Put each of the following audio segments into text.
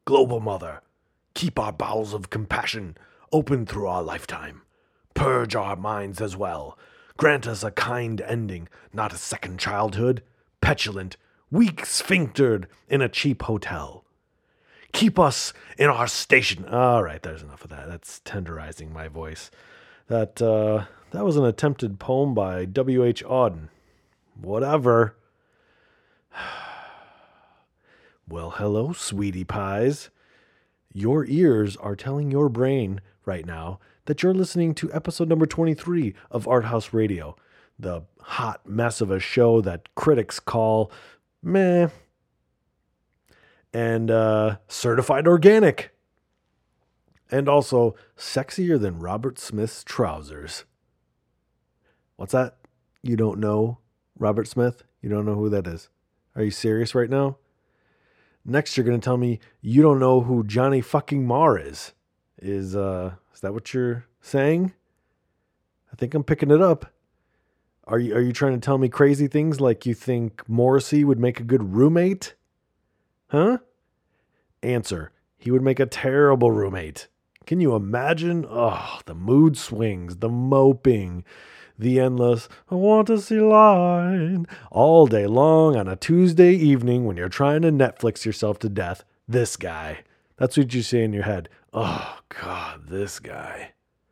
Global Mother, keep our bowels of compassion open through our lifetime. Purge our minds as well. Grant us a kind ending, not a second childhood, petulant, weak sphinctered in a cheap hotel. Keep us in our station. All right, there's enough of that. That's tenderizing my voice. That was an attempted poem by W.H. Auden. Whatever. Well, hello, sweetie pies. Your ears are telling your brain right now that you're listening to episode number 23 of Art House Radio, the hot mess of a show that critics call meh and certified organic, and also sexier than Robert Smith's trousers. What's that? You don't know Robert Smith? You don't know who that is? Are you serious right now? Next, you're going to tell me you don't know who Johnny fucking Marr is. Is that what you're saying? I think I'm picking it up. Are you trying to tell me crazy things like you think Morrissey would make a good roommate? Huh? Answer: he would make a terrible roommate. Can you imagine? Oh, the mood swings, the moping, the endless "I want to see line" all day long on a Tuesday evening when you're trying to Netflix yourself to death. This guy. That's what you say in your head. Oh, God, this guy.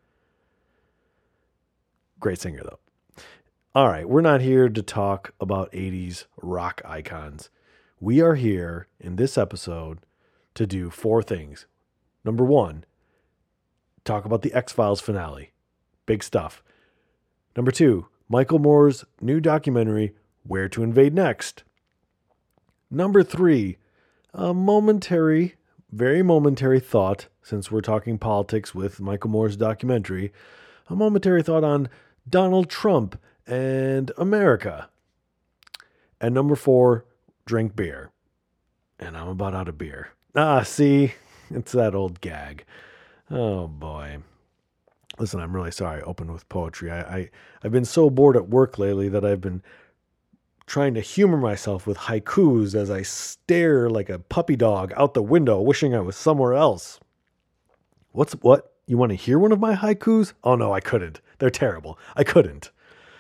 Great singer, though. All right, we're not here to talk about 80s rock icons. We are here in this episode to do 4 things. Number 1, talk about the X-Files finale. Big stuff. Number 2, Michael Moore's new documentary, Where to Invade Next. Number 3, a very momentary thought, since we're talking politics with Michael Moore's documentary, a momentary thought on Donald Trump and America. And number 4, drink beer. And I'm about out of beer. See, it's that old gag. Oh boy. Listen, I'm really sorry I opened with poetry. I've been so bored at work lately that I've been trying to humor myself with haikus as I stare like a puppy dog out the window, wishing I was somewhere else. What? You want to hear one of my haikus? Oh no, I couldn't. They're terrible. I couldn't.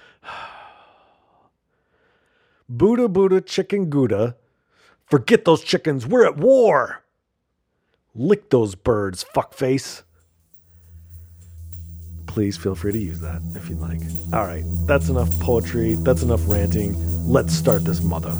Buddha, Buddha, chicken Gouda. Forget those chickens. We're at war. Lick those birds, fuckface. Please feel free to use that if you'd like. All right, that's enough poetry. That's enough ranting. Let's start this mother.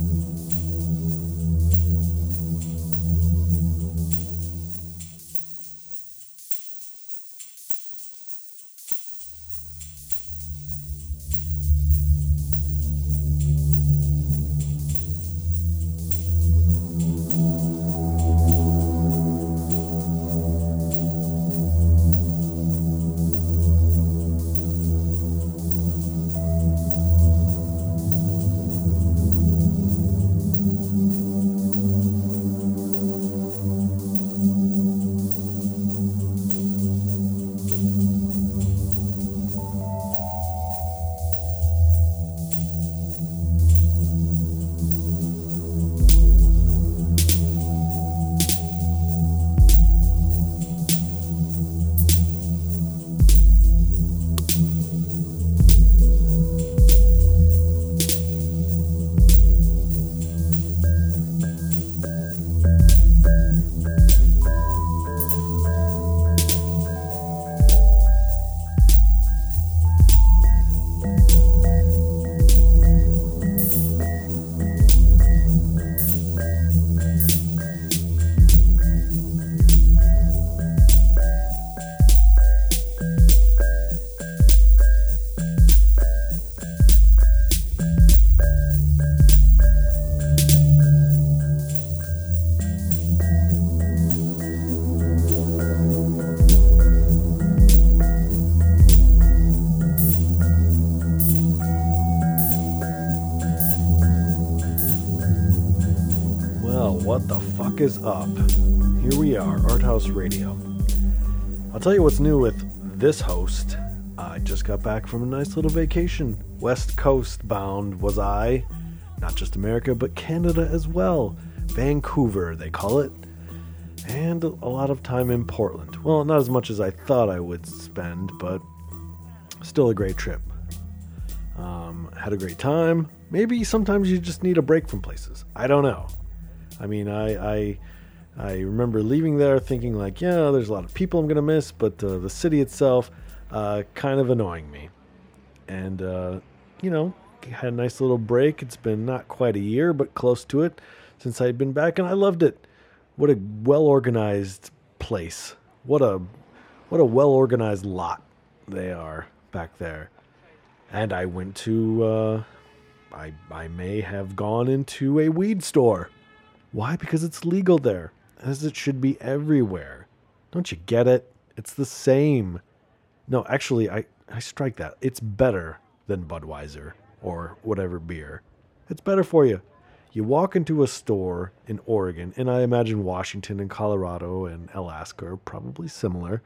What the fuck is up? Here we are, Art House Radio. I'll tell you what's new with this host. I just got back from a nice little vacation. West Coast bound was I. Not just America, but Canada as well. Vancouver, they call it. and a lot of time in Portland. Well, not as much as I thought I would spend, but still a great trip. Had a great time. Maybe sometimes you just need a break from places. I don't know. I mean, I remember leaving there thinking like, yeah, there's a lot of people I'm going to miss, but the city itself kind of annoying me. And, had a nice little break. It's been not quite a year, but close to it since I'd been back, and I loved it. What a well-organized place. What a well-organized lot they are back there. And I went to, I may have gone into a weed store. Why? Because it's legal there, as it should be everywhere. Don't you get it? It's the same. No, actually, I strike that. It's better than Budweiser or whatever beer. It's better for you. You walk into a store in Oregon, and I imagine Washington and Colorado and Alaska are probably similar.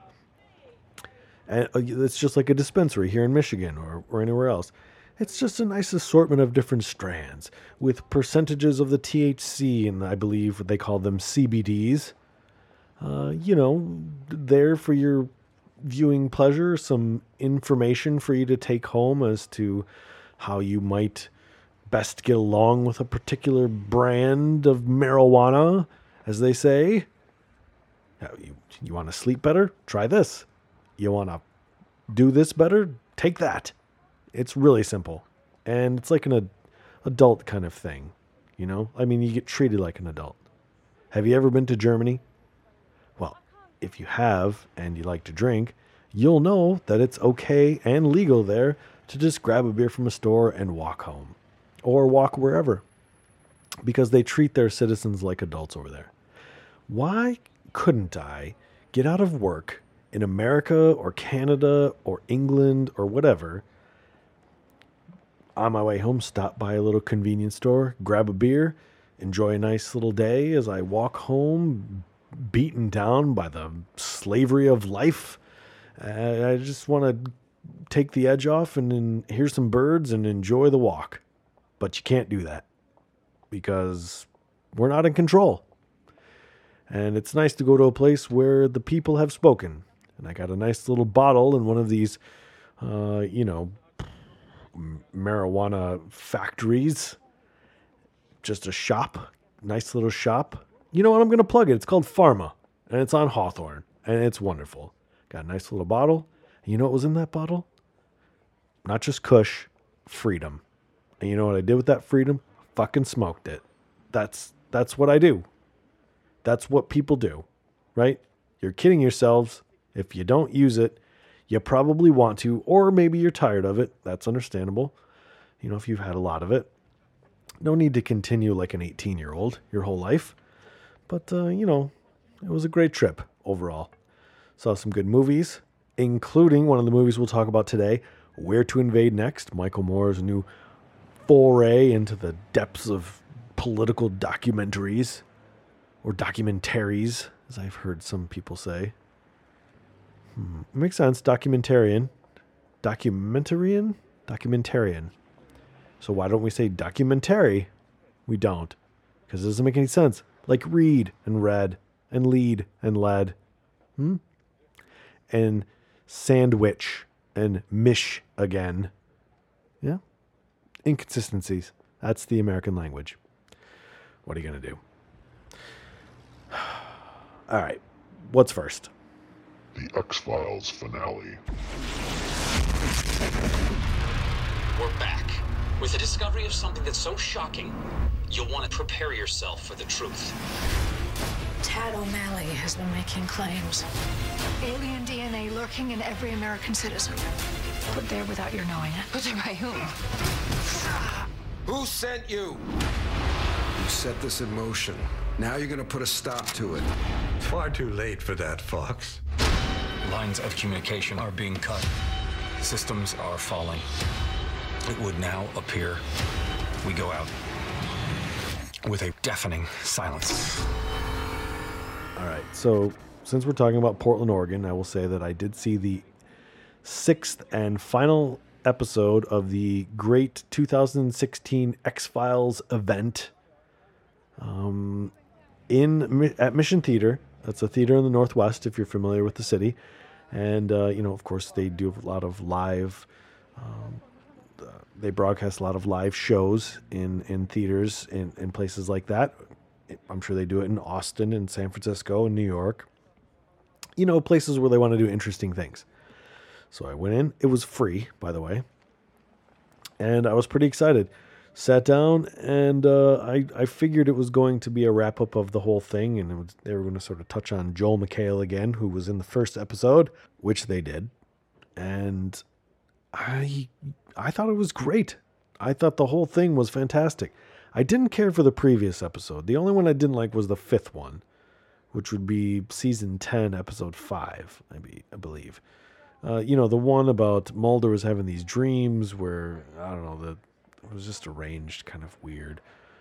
And it's just like a dispensary here in Michigan or anywhere else. It's just a nice assortment of different strands with percentages of the THC, and I believe they call them CBDs. There for your viewing pleasure, some information for you to take home as to how you might best get along with a particular brand of marijuana, as they say. You want to sleep better? Try this. You want to do this better? Take that. It's really simple. And it's like an adult kind of thing. I mean, you get treated like an adult. Have you ever been to Germany? Well, if you have and you like to drink, you'll know that it's okay and legal there to just grab a beer from a store and walk home. Or walk wherever. Because they treat their citizens like adults over there. Why couldn't I get out of work in America or Canada or England or whatever, on my way home, stop by a little convenience store, grab a beer, enjoy a nice little day as I walk home, beaten down by the slavery of life. I just want to take the edge off and then hear some birds and enjoy the walk. But you can't do that because we're not in control. And it's nice to go to a place where the people have spoken. And I got a nice little bottle in one of these, marijuana factories. Just a shop. Nice little shop. You know what? I'm going to plug it. It's called Pharma. And it's on Hawthorne. And it's wonderful. Got a nice little bottle. And you know what was in that bottle? Not just Kush. Freedom. And you know what I did with that freedom? Fucking smoked it. That's what I do. That's what people do. Right? You're kidding yourselves. If you don't use it, you probably want to, or maybe you're tired of it. That's understandable. If you've had a lot of it. No need to continue like an 18-year-old your whole life. But, it was a great trip overall. Saw some good movies, including one of the movies we'll talk about today, Where to Invade Next, Michael Moore's new foray into the depths of political documentaries, or documentaries, as I've heard some people say. Makes sense. Documentarian. So why don't we say documentary? We don't. Because it doesn't make any sense. Like read and read and lead and led. And sandwich and mish again. Yeah. Inconsistencies. That's the American language. What are you going to do? All right. What's first? The X-Files finale. We're back with the discovery of something that's so shocking, you'll want to prepare yourself for the truth. Tad O'Malley has been making claims. Alien DNA lurking in every American citizen. Put there without your knowing it. Put there by whom? Who sent you? You set this in motion. Now you're gonna put a stop to it. Far too late for that, Fox. Lines of communication are being cut. Systems are falling. It would now appear we go out with a deafening silence. All right. So since we're talking about Portland, Oregon, I will say that I did see the 6th and final episode of the great 2016 X-Files event. at Mission Theater. That's a theater in the Northwest, if you're familiar with the city. And, of course, they do a lot of live, they broadcast a lot of live shows in theaters in places like that. I'm sure they do it in Austin and San Francisco and New York. Places where they want to do interesting things. So I went in. It was free, by the way. And I was pretty excited. Sat down, and I figured it was going to be a wrap-up of the whole thing, and they were going to sort of touch on Joel McHale again, who was in the first episode, which they did. And I thought it was great. I thought the whole thing was fantastic. I didn't care for the previous episode. The only one I didn't like was the fifth one, which would be season 10, episode 5, I believe. The one about Mulder was having these dreams where, I don't know, it was just arranged kind of weird.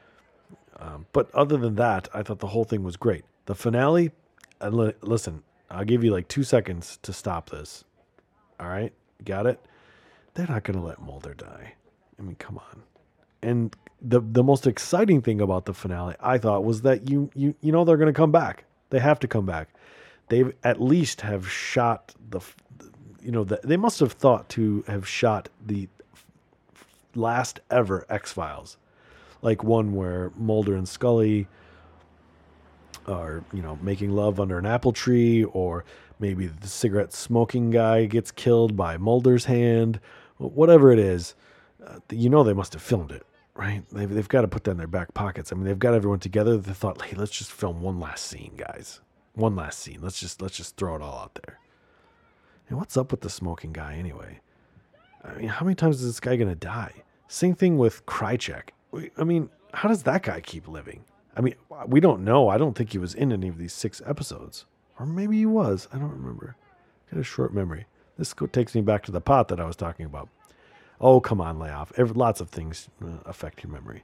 But other than that, I thought the whole thing was great. The finale, listen, I'll give you like 2 seconds to stop this. All right? Got it? They're not going to let Mulder die. I mean, come on. And the most exciting thing about the finale, I thought, was that you know they're going to come back. They have to come back. They at least have shot they must have thought to have shot the last ever X-Files, like one where Mulder and Scully are, making love under an apple tree, or maybe the cigarette smoking guy gets killed by Mulder's hand, whatever it is. They must have filmed it, right? They've got to put that in their back pockets. I mean, they've got everyone together. They thought, hey, let's just film one last scene, guys. One last scene. Let's just throw it all out there. And what's up with the smoking guy anyway? I mean, how many times is this guy going to die? Same thing with Krychek. I mean, how does that guy keep living? I mean, we don't know. I don't think he was in any of these 6 episodes. Or maybe he was. I don't remember. Got a short memory. This takes me back to the pot that I was talking about. Oh, come on, lay off. Lots of things affect your memory.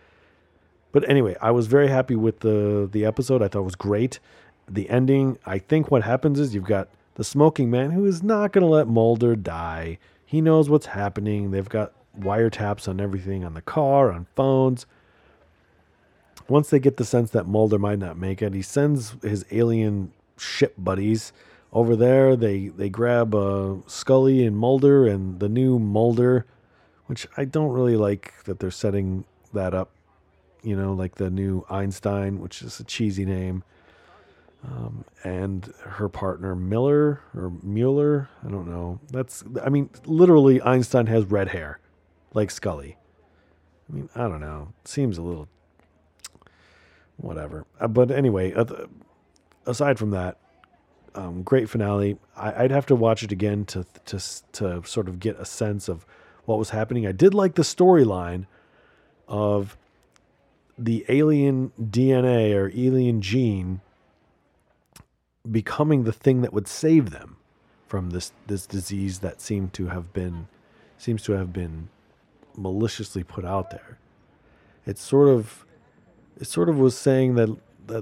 But anyway, I was very happy with the episode. I thought it was great. The ending, I think what happens is you've got the smoking man who is not going to let Mulder die. He knows what's happening. They've got wiretaps on everything, on the car, on phones. Once they get the sense that Mulder might not make it, he sends his alien ship buddies over there. They grab Scully and Mulder and the new Mulder, which I don't really like that they're setting that up, like the new Einstein, which is a cheesy name. And her partner Mueller, I don't know. Literally Einstein has red hair, like Scully. I mean, I don't know. Seems a little, whatever. But anyway, aside from that, great finale. I'd have to watch it again to sort of get a sense of what was happening. I did like the storyline of the alien DNA or alien gene becoming the thing that would save them from this disease that seems to have been maliciously put out there. It sort of was saying that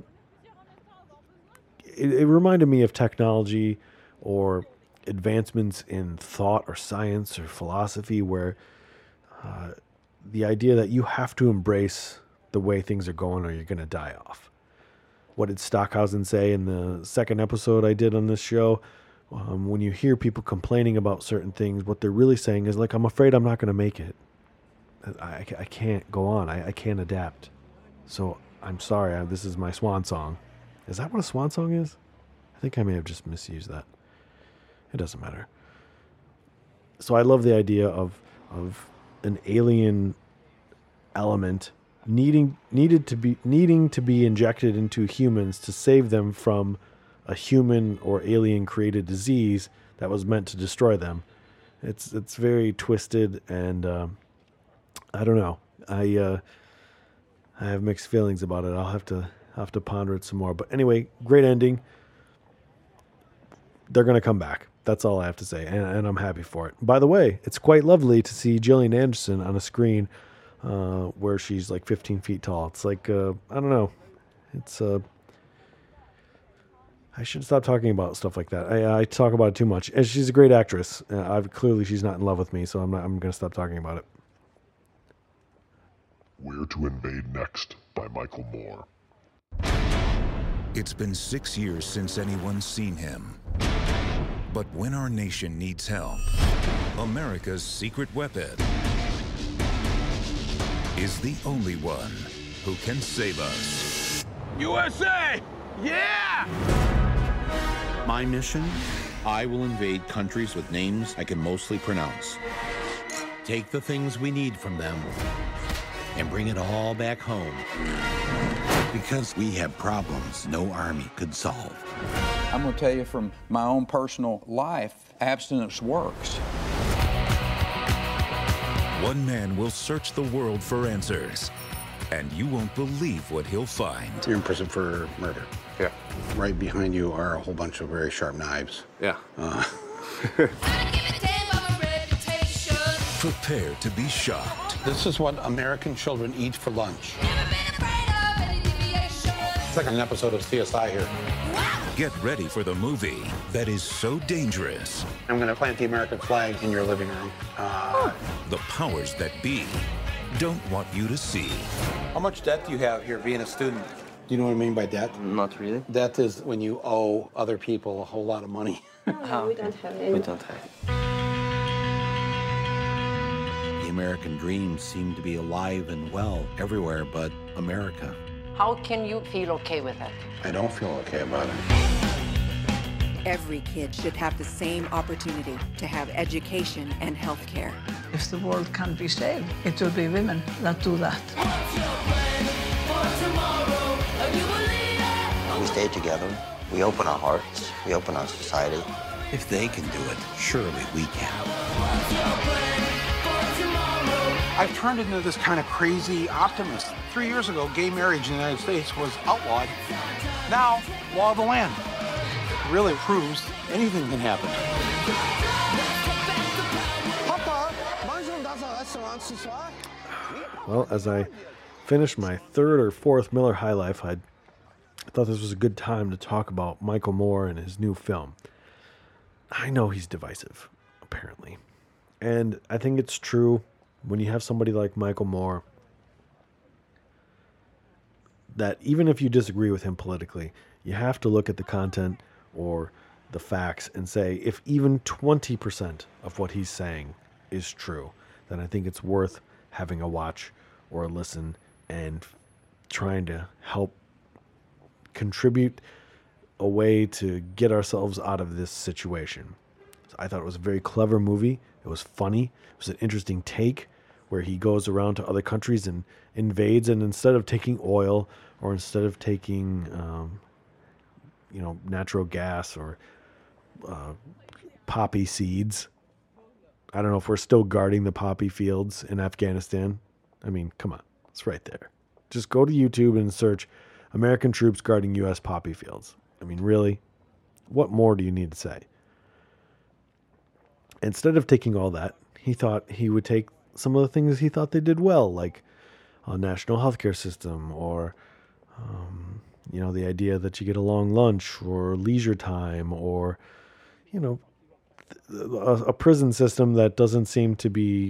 it reminded me of technology or advancements in thought or science or philosophy, where the idea that you have to embrace the way things are going or you're going to die off. What did Stockhausen say in the second episode I did on this show? When you hear people complaining about certain things, what they're really saying is like, I'm afraid I'm not going to make it. I can't go on. I can't adapt. So I'm sorry. This is my swan song. Is that what a swan song is? I think I may have just misused that. It doesn't matter. So I love the idea of an alien element needing to be injected into humans to save them from a human or alien created disease that was meant to destroy them. It's very twisted, and I don't know. I have mixed feelings about it. I'll have to ponder it some more. But anyway, great ending. They're going to come back. That's all I have to say, and I'm happy for it. By the way, it's quite lovely to see Gillian Anderson on a screen where she's like 15 feet tall. It's like, I don't know. It's I should stop talking about stuff like that. I talk about it too much. And she's a great actress. Clearly she's not in love with me, so I'm going to stop talking about it. Where to Invade Next by Michael Moore. It's been 6 years since anyone's seen him. But when our nation needs help, America's secret weapon is the only one who can save us. USA! Yeah! My mission? I will invade countries with names I can mostly pronounce. Take the things we need from them and bring it all back home. Because we have problems no army could solve. I'm going to tell you from my own personal life, abstinence works. One man will search the world for answers, and you won't believe what he'll find. You're in prison for murder. Yeah. Right behind you are a whole bunch of very sharp knives. Yeah. Prepare to be shocked. This is what American children eat for lunch. It's like an episode of CSI here. Get ready for the movie that is so dangerous. I'm going to plant the American flag in your living room. The powers that be don't want you to see. How much debt do you have here being a student? Do you know what I mean by debt? Not really. Debt is when you owe other people a whole lot of money. No, we don't have any. We don't have. The American dream seemed to be alive and well everywhere but America. How can you feel okay with that? I don't feel okay about it. Every kid should have the same opportunity to have education and health care. If the world can be saved, it will be women that do that. We stay together, we open our hearts, we open our society. If they can do it, surely we can. I've turned into this kind of crazy optimist. 3 years ago, gay marriage in the United States was outlawed. Now, law of the land. It really proves anything can happen. Well, as I finished my third or fourth Miller High Life, I thought this was a good time to talk about Michael Moore and his new film. I know he's divisive, apparently. And I think it's true when you have somebody like Michael Moore that even if you disagree with him politically, you have to look at the content or the facts and say, if even 20% of what he's saying is true, then I think it's worth having a watch or a listen and trying to help contribute a way to get ourselves out of this situation. So I thought it was a very clever movie. It was funny. It was an interesting take where he goes around to other countries and invades, and instead of taking oil or instead of taking natural gas or poppy seeds. I don't know if we're still guarding the poppy fields in Afghanistan. I mean, come on. It's right there. Just go to YouTube and search American troops guarding U.S. poppy fields. I mean, really? What more do you need to say? Instead of taking all that, he thought he would take some of the things he thought they did well, like a national healthcare system or, the idea that you get a long lunch or leisure time or, a prison system that doesn't seem to be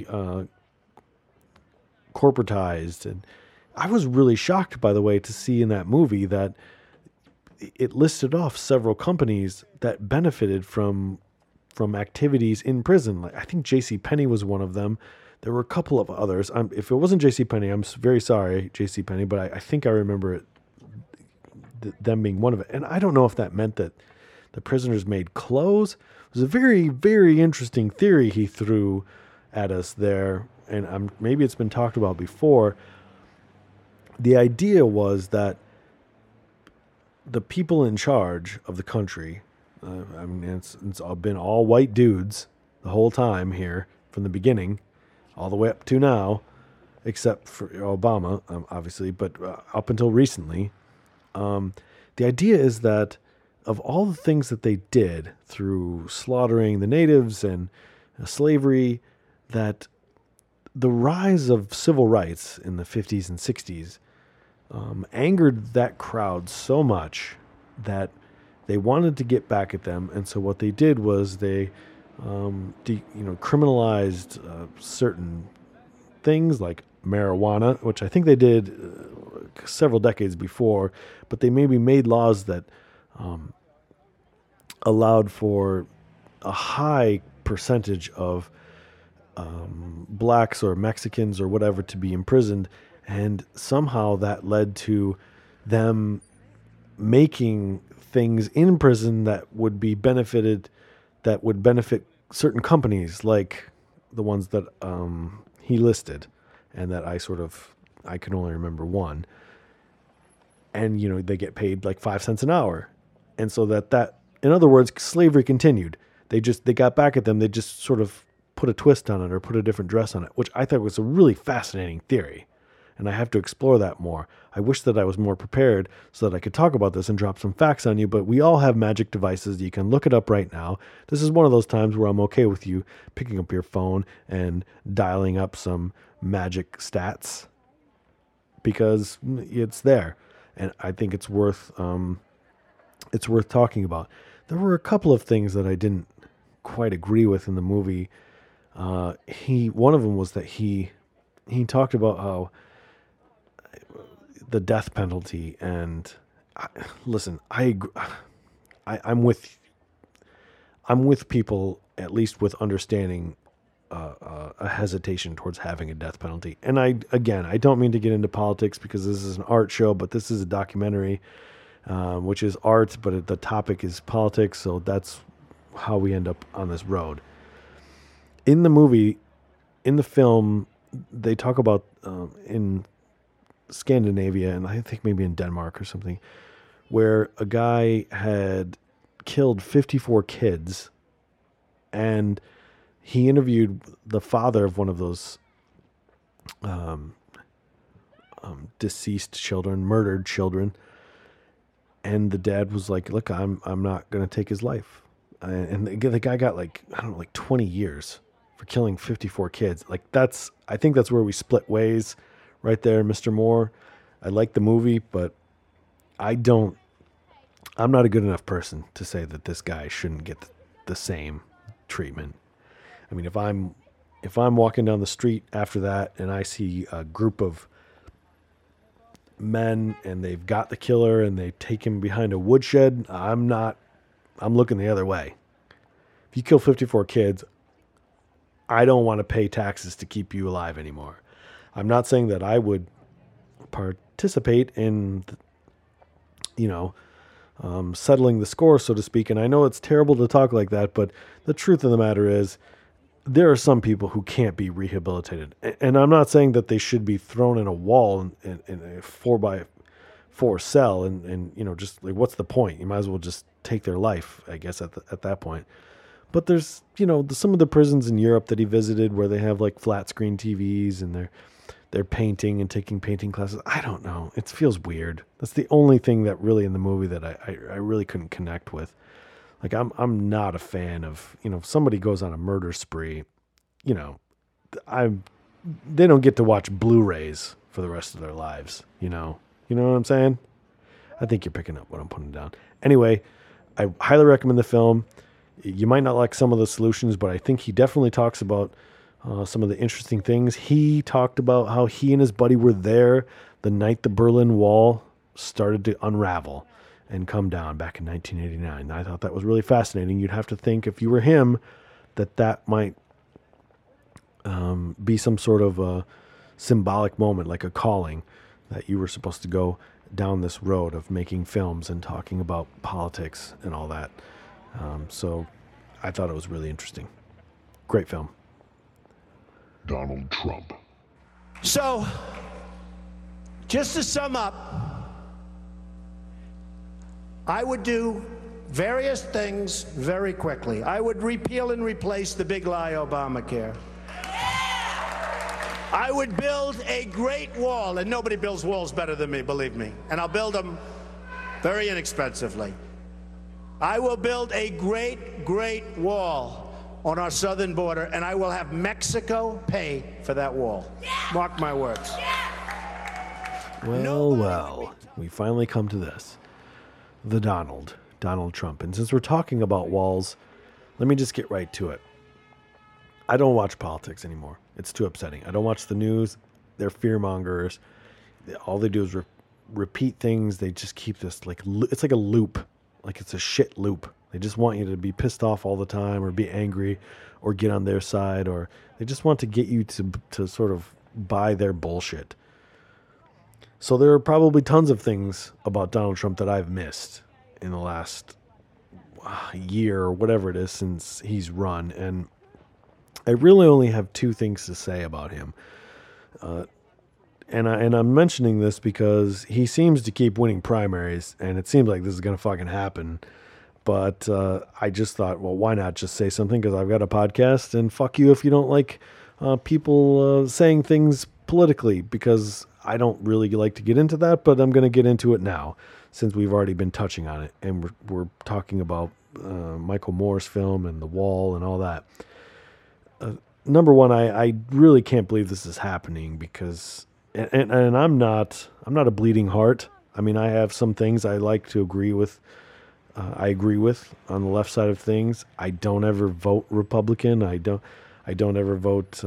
corporatized. And I was really shocked, by the way, to see in that movie that it listed off several companies that benefited from activities in prison. Like I think JCPenney was one of them. There were a couple of others. If it wasn't JCPenney, I'm very sorry, JCPenney, but I think I remember it, them being one of it. And I don't know if that meant that the prisoners made clothes. It was a very, very interesting theory he threw at us there, and maybe it's been talked about before. The idea was that the people in charge of the country, it's been all white dudes the whole time here from the beginning, all the way up to now, except for Obama, obviously, but up until recently. The idea is that of all the things that they did through slaughtering the natives and slavery, that the rise of civil rights in the 50s and 60s angered that crowd so much that they wanted to get back at them. And so what they did was they criminalized certain things like marijuana, which I think they did several decades before, but they maybe made laws that allowed for a high percentage of blacks or Mexicans or whatever to be imprisoned, and somehow that led to them making things in prison that would benefit certain companies, like the ones that he listed, and that I can only remember one. And they get paid like 5 cents an hour, and so that in other words, slavery continued. They got back at them. They just sort of put a twist on it or put a different dress on it, which I thought was a really fascinating theory. And I have to explore that more. I wish that I was more prepared so that I could talk about this and drop some facts on you, but we all have magic devices. You can look it up right now. This is one of those times where I'm okay with you picking up your phone and dialing up some magic stats because it's there. And I think it's worth talking about. There were a couple of things that I didn't quite agree with in the movie. One of them was that he talked about how the death penalty, and listen, I'm with people, at least with understanding a hesitation towards having a death penalty. And I don't mean to get into politics because this is an art show, but this is a documentary, which is art, but the topic is politics. So that's how we end up on this road. In the film, they talk about in Scandinavia, and I think maybe in Denmark or something, where a guy had killed 54 kids, and he interviewed the father of one of those deceased children, murdered children, and the dad was like, "Look, I'm not going to take his life," and the guy got like 20 years for killing 54 kids. I think that's where we split ways. Right there, Mr. Moore. I like the movie, but I'm not a good enough person to say that this guy shouldn't get the same treatment. I mean, if I'm walking down the street after that and I see a group of men and they've got the killer and they take him behind a woodshed, I'm looking the other way. If you kill 54 kids, I don't want to pay taxes to keep you alive anymore. I'm not saying that I would participate in, settling the score, so to speak. And I know it's terrible to talk like that, but the truth of the matter is there are some people who can't be rehabilitated. And I'm not saying that they should be thrown in a wall in a 4x4 cell and just like, what's the point? You might as well just take their life, I guess, at that point. But there's, some of the prisons in Europe that he visited where they have like flat screen TVs and they're painting and taking painting classes. I don't know. It feels weird. That's the only thing that really in the movie that I really couldn't connect with. Like I'm not a fan of, if somebody goes on a murder spree, they don't get to watch Blu-rays for the rest of their lives. You know what I'm saying? I think you're picking up what I'm putting down. Anyway, I highly recommend the film. You might not like some of the solutions, but I think he definitely talks about some of the interesting things. He talked about how he and his buddy were there the night the Berlin Wall started to unravel and come down back in 1989. I thought that was really fascinating. You'd have to think, if you were him, that might be some sort of a symbolic moment, like a calling, that you were supposed to go down this road of making films and talking about politics and all that. So I thought it was really interesting. Great film. Donald Trump. So, just to sum up, I would do various things very quickly. I would repeal and replace the big lie Obamacare. I would build a great wall, and nobody builds walls better than me, believe me. And I'll build them very inexpensively. I will build a great, great wall on our southern border, and I will have Mexico pay for that wall. Mark my words. Well, we finally come to this. The Donald Trump. And since we're talking about walls, let me just get right to it. I don't watch politics anymore. It's too upsetting. I don't watch the news. They're fearmongers. All they do is repeat things. They just keep this it's like a loop, like it's a shit loop. They just want you to be pissed off all the time, or be angry, or get on their side, or they just want to get you to sort of buy their bullshit. So there are probably tons of things about Donald Trump that I've missed in the last year or whatever it is since he's run, and I really only have two things to say about him. And I'm mentioning this because he seems to keep winning primaries, and it seems like this is going to fucking happen. But I just thought, well, why not just say something? Because I've got a podcast, and fuck you if you don't like people saying things politically, because I don't really like to get into that, but I'm going to get into it now since we've already been touching on it. And we're talking about Michael Moore's film and The Wall and all that. Number one, I really can't believe this is happening because, and I'm not a bleeding heart. I mean, I have some things I like to agree with. I agree with on the left side of things. I don't ever vote Republican. I don't ever vote,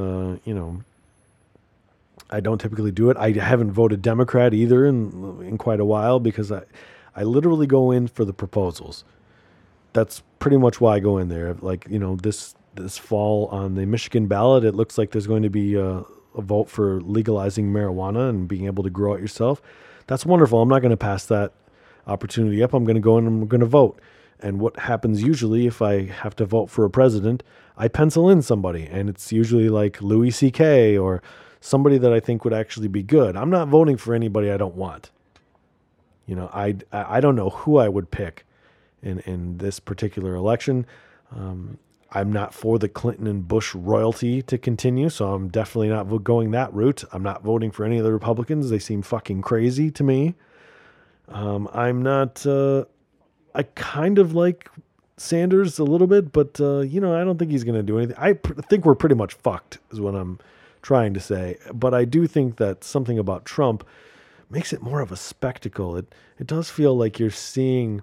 I don't typically do it. I haven't voted Democrat either in quite a while because I literally go in for the proposals. That's pretty much why I go in there. Like, this fall on the Michigan ballot, it looks like there's going to be a vote for legalizing marijuana and being able to grow it yourself. That's wonderful. I'm not going to pass that opportunity up. I'm going to go in and I'm going to vote. And what happens usually if I have to vote for a president, I pencil in somebody, and it's usually like Louis C.K. or somebody that I think would actually be good. I'm not voting for anybody I don't want. I don't know who I would pick in this particular election. I'm not for the Clinton and Bush royalty to continue, so I'm definitely not going that route. I'm not voting for any of the Republicans. They seem fucking crazy to me. I'm not... I kind of like Sanders a little bit, but, I don't think he's going to do anything. I think we're pretty much fucked, is what I'm trying to say. But I do think that something about Trump makes it more of a spectacle. It does feel like you're seeing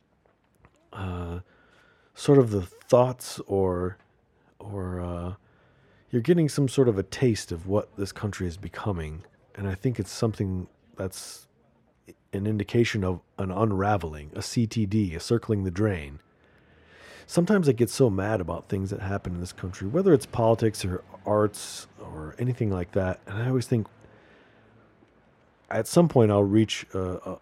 sort of the thoughts or you're getting some sort of a taste of what this country is becoming. And I think it's something that's an indication of an unraveling, a CTD, a circling the drain. Sometimes I get so mad about things that happen in this country, whether it's politics or arts or anything like that. And I always think at some point I'll reach a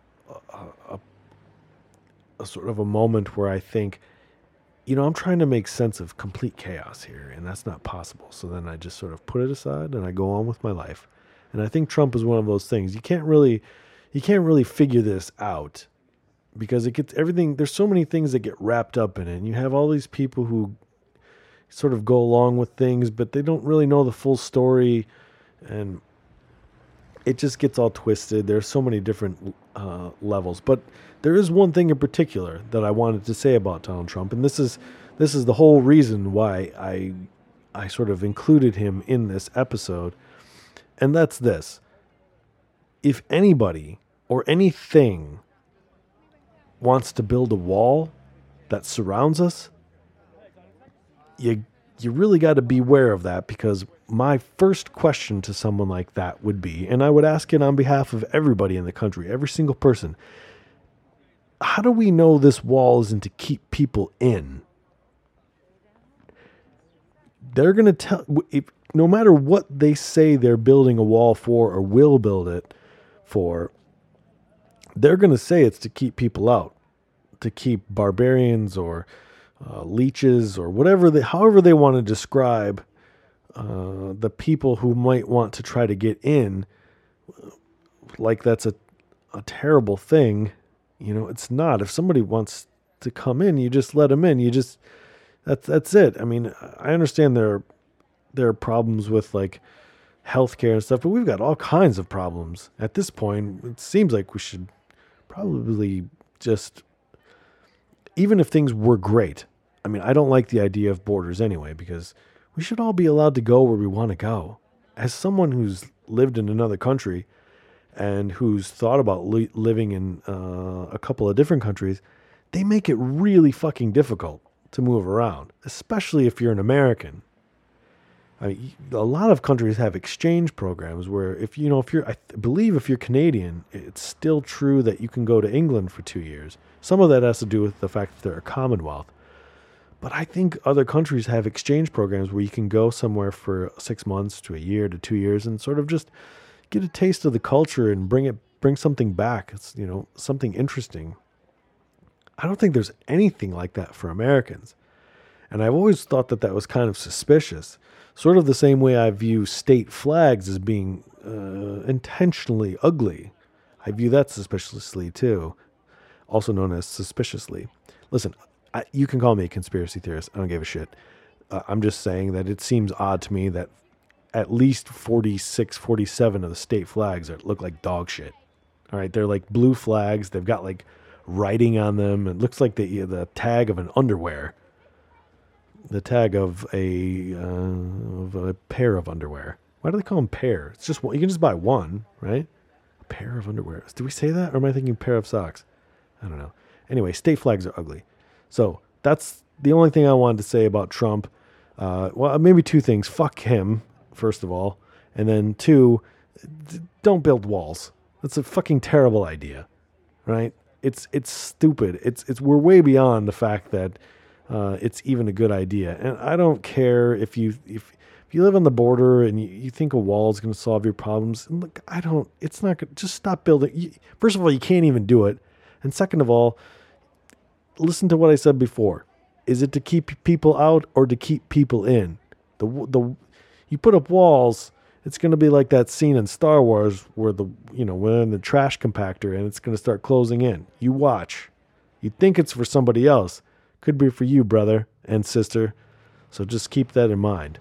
sort of a moment where I think, I'm trying to make sense of complete chaos here, and that's not possible. So then I just sort of put it aside and I go on with my life. And I think Trump is one of those things. You can't really figure this out because it gets everything. There's so many things that get wrapped up in it. And you have all these people who sort of go along with things, but they don't really know the full story. And it just gets all twisted. There's so many different levels, but there is one thing in particular that I wanted to say about Donald Trump. And this is the whole reason why I sort of included him in this episode. And that's this. If anybody or anything wants to build a wall that surrounds us, you really got to beware of that, because my first question to someone like that would be, and I would ask it on behalf of everybody in the country, every single person, how do we know this wall isn't to keep people in? They're going to tell, no matter what they say they're building a wall for or will build it for, they're going to say it's to keep people out, to keep barbarians or leeches or however they want to describe the people who might want to try to get in, like that's a terrible thing. It's not. If somebody wants to come in, you just let them in. That's it. I mean, I understand there are problems with like healthcare and stuff, but we've got all kinds of problems. At this point, it seems like we should probably just, even if things were great, I mean, I don't like the idea of borders anyway, because we should all be allowed to go where we want to go. As someone who's lived in another country and who's thought about living in a couple of different countries, they make it really fucking difficult to move around, especially if you're an American. I mean, a lot of countries have exchange programs where I believe if you're Canadian, it's still true that you can go to England for 2 years. Some of that has to do with the fact that they're a Commonwealth. But I think other countries have exchange programs where you can go somewhere for 6 months to a year to 2 years and sort of just get a taste of the culture and bring something back. It's, something interesting. I don't think there's anything like that for Americans. And I've always thought that was kind of suspicious. Sort of the same way I view state flags as being intentionally ugly. I view that suspiciously too, also known as suspiciously. Listen, you can call me a conspiracy theorist. I don't give a shit. I'm just saying that it seems odd to me that at least 46, 47 of the state flags look like dog shit. All right, they're like blue flags. They've got like writing on them. It looks like the tag of an underwear. The tag of a pair of underwear. Why do they call them pair? It's just one. You can just buy one, right? A pair of underwear. Do we say that, or am I thinking pair of socks? I don't know. Anyway, state flags are ugly. So that's the only thing I wanted to say about Trump. Well, maybe two things. Fuck him, first of all, and then two, don't build walls. That's a fucking terrible idea, right? It's stupid. We're way beyond the fact that it's even a good idea. And I don't care if you live on the border and you think a wall is going to solve your problems. And look, it's not good. Just stop building. First of all, you can't even do it. And second of all, listen to what I said before. Is it to keep people out or to keep people in? You put up walls, it's going to be like that scene in Star Wars where we're in the trash compactor and it's going to start closing in. You watch. You think it's for somebody else. Could be for you, brother and sister. So just keep that in mind.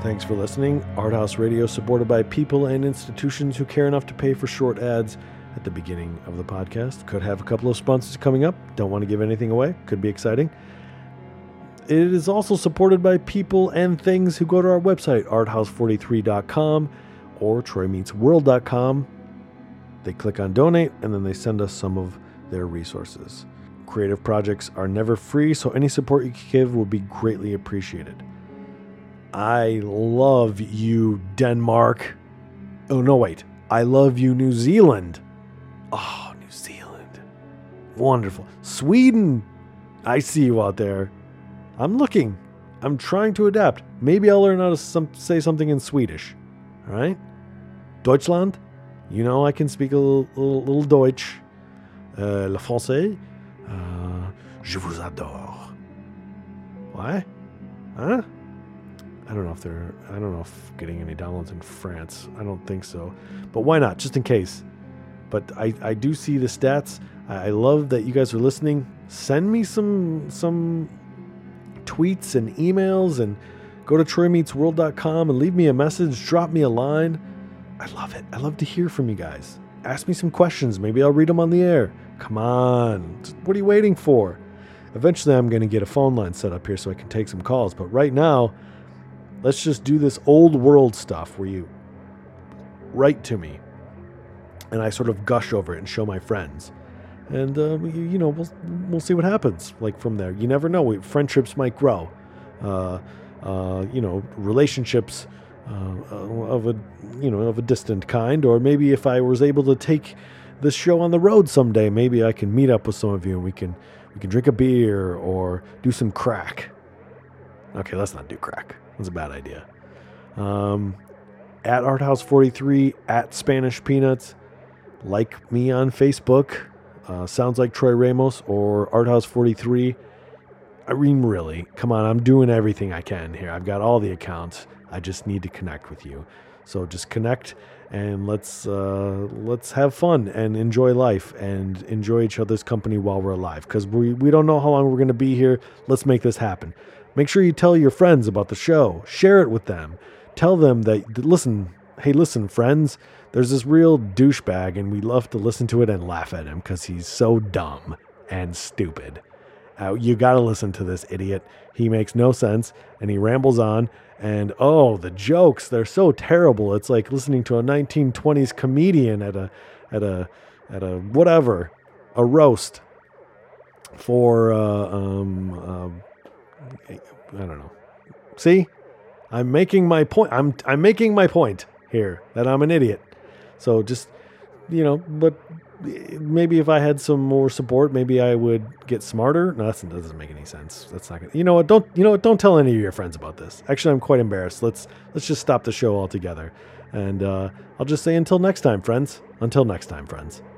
Thanks for listening. Art House Radio, supported by people and institutions who care enough to pay for short ads at the beginning of the podcast. Could have a couple of sponsors coming up. Don't want to give anything away. Could be exciting. It is also supported by people and things who go to our website, arthouse43.com or troymeetsworld.com. They click on donate, and then they send us some of their resources. Creative projects are never free, so any support you can give will be greatly appreciated. I love you, Denmark. Oh, no, wait. I love you, New Zealand. Oh, New Zealand. Wonderful. Sweden. I see you out there. I'm looking. I'm trying to adapt. Maybe I'll learn how to say something in Swedish. All right? Deutschland. You know I can speak a little Deutsch. Le français. Je vous adore. Why? Huh? I don't know if getting any downloads in France. I don't think so. But why not? Just in case. But I do see the stats. I love that you guys are listening. Send me some tweets and emails, and go to troymeetsworld.com and leave me a message. Drop me a line. I love it. I love to hear from you guys. Ask me some questions. Maybe I'll read them on the air. Come on. What are you waiting for? Eventually, I'm going to get a phone line set up here so I can take some calls. But right now, let's just do this old world stuff where you write to me and I sort of gush over it and show my friends. And, we'll see what happens. Like from there, you never know. Friendships might grow. Relationships of a distant kind. Or maybe if I was able to take this show on the road someday, maybe I can meet up with some of you and we can drink a beer or do some crack. Okay, let's not do crack. That's a bad idea. At Arthouse43, at Spanish Peanuts. Like me on Facebook. Sounds like Troy Ramos or Arthouse43. I mean, really, come on, I'm doing everything I can here. I've got all the accounts. I just need to connect with you. So just connect and let's have fun and enjoy life and enjoy each other's company while we're alive. Because we don't know how long we're going to be here. Let's make this happen. Make sure you tell your friends about the show. Share it with them. Tell them that, listen, friends, there's this real douchebag, and we love to listen to it and laugh at him because he's so dumb and stupid. You got to listen to this idiot. He makes no sense, and he rambles on. And the jokes, they're so terrible. It's like listening to a 1920s comedian at a whatever, a roast for I don't know. See, I'm making my point. I'm making my point here that I'm an idiot. So just, but maybe if I had some more support, maybe I would get smarter. No, that doesn't make any sense. That's not good. Don't tell any of your friends about this. Actually, I'm quite embarrassed. Let's just stop the show altogether. And I'll just say until next time, friends. Until next time, friends.